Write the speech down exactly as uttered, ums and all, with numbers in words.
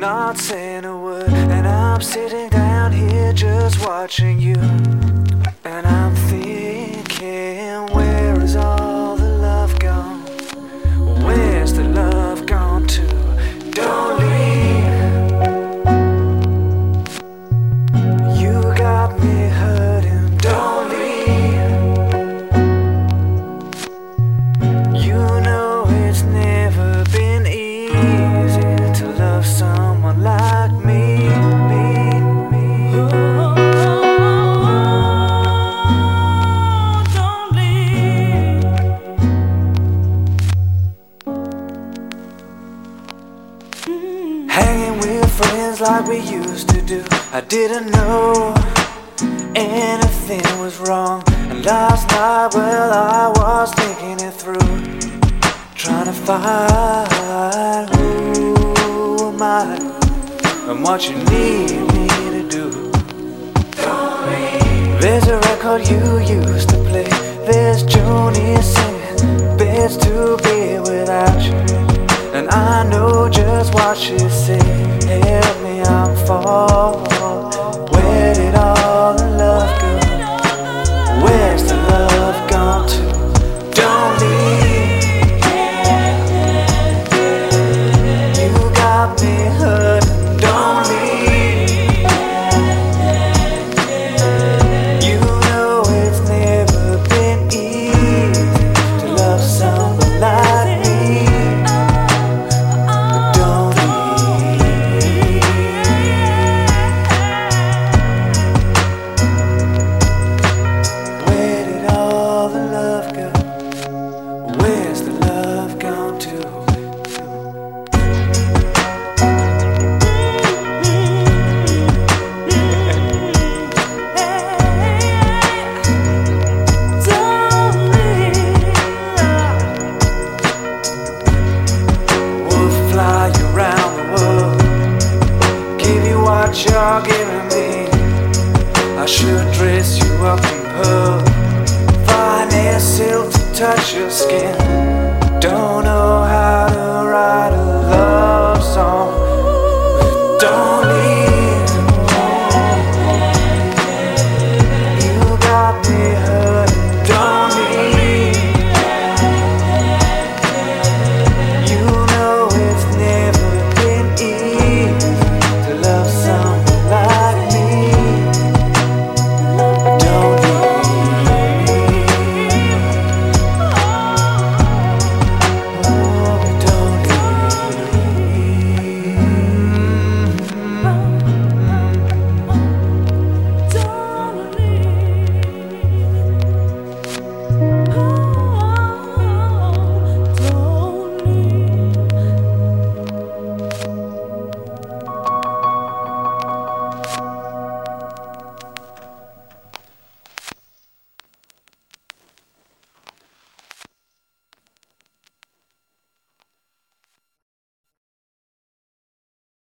not saying a word, and I'm sitting down here just watching you. And I'm thinking, where is all the love gone? Where's the love gone to? Don't leave. You got me hurting. Don't leave. You know it's never been easy to love someone like me. me, me. Oh, don't leave. Mm. Hanging with friends like we used to do. I didn't know anything was wrong. And last night, well, I was thinking it through, trying to find who am I and what you need me to do. There's a record you used to play. There's Joni singing Beds to Be Without You. And I know just what she's saying. Help me, I'm falling. Where did all the love go? Where's the love gone to? Don't leave. You got me hurting. Don't leave. You know it's never been easy to love someone like me. But don't leave. Where did all the love go? Where's the love gone to? We'll fly you around the world, give you what you're giving me. I should dress you up in pearl, finest silk to touch your skin. Don't know